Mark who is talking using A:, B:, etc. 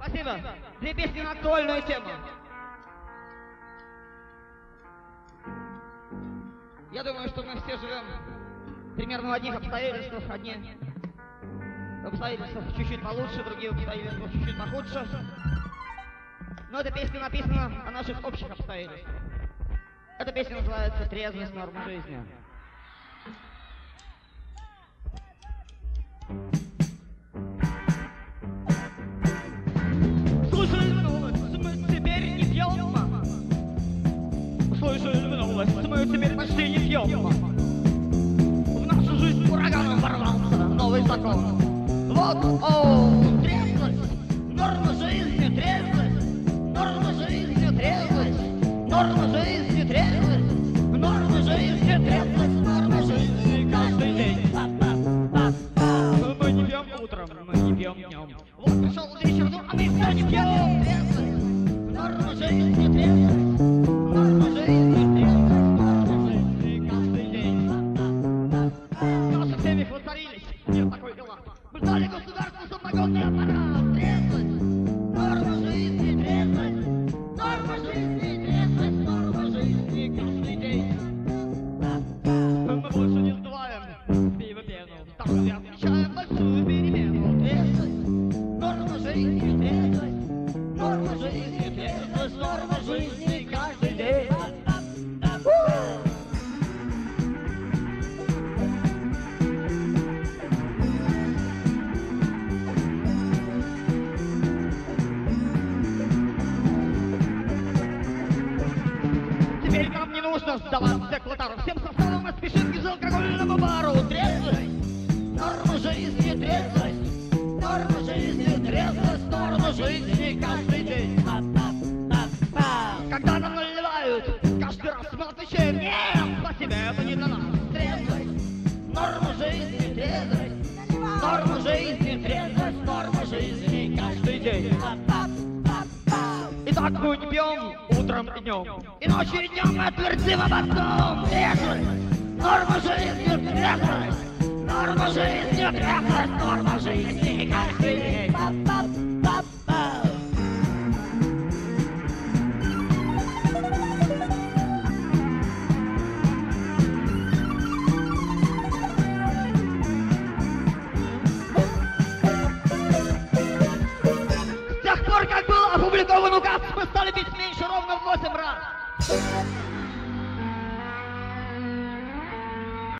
A: Спасибо. Две песни на актуальную тему. Я думаю, что мы все живем примерно в одних обстоятельствах. Одни в обстоятельствах чуть-чуть получше, другие в обстоятельствах чуть-чуть похудше. Но эта песня написана о наших общих обстоятельствах. Эта песня называется «Трезвость, норма жизни». Слушай, новость, мы теперь не пьем. Слышишь, новость, мы теперь почти не пьем. В нашу жизнь ураганом ворвался новый закон. Вот, трезвость, норма жизни, трезвость, норма жизни, трезвость, норма жизни, трезвость, норма жизни, трезвость, норма жизни каждый день. Мы не пьем утром, мы не пьем днем. Вот пришел вечер, ну а мы все не пьем. Трезвость, норма жизни, трезвость, норма жизни, трезвость, норма жизни каждый день. В наших семьях воцарились мир такой дела. Мы ждали государства самогонный аппарат. Трезвость, норма жизни, трезвость, норма жизни, трезвость, норма жизни каждый день. Мы больше не сдуваем пиво пену, там я отмечаем большую перемену. Трезвость, норма жизни, трезвость, норма жизни, трезвость, норма жизни каждый день. Теперь нам не нужно сдаваться клотару. Всем составом мы спешим к безалкогольному бару. Трезвость, норма жизни, трезвость, норма жизни, трезвость, норма жизни каждый день. Когда нам наливают, каждый раз мы отвечаем: нет, спасибо, это не для нас. Трезвость, норма жизни, трезвость, норма жизни, трезвость, норма жизни каждый день. Итак, мы не пьем утром и днем, и ночью и днем мы твердим об одном. Трезвость, норма жизни, трезвость, норма жизни, трезвость, норма жизни каждый день. С тех пор, как был опубликован указ